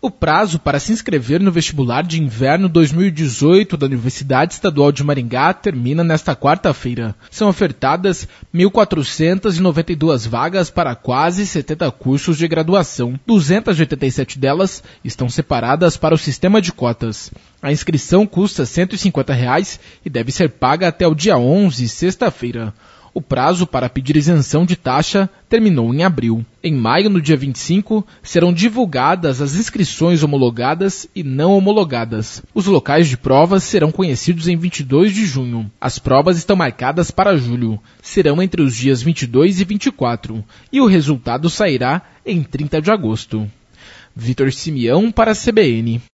O prazo para se inscrever no vestibular de inverno 2018 da Universidade Estadual de Maringá termina nesta quarta-feira. São ofertadas 1.492 vagas para quase 70 cursos de graduação. 287 delas estão separadas para o sistema de cotas. A inscrição custa R$ 150 e deve ser paga até o dia 11, sexta-feira. O prazo para pedir isenção de taxa terminou em abril. Em maio, no dia 25, serão divulgadas as inscrições homologadas e não homologadas. Os locais de provas serão conhecidos em 22 de junho. As provas estão marcadas para julho. Serão entre os dias 22 e 24. E o resultado sairá em 30 de agosto. Vitor Simeão para a CBN.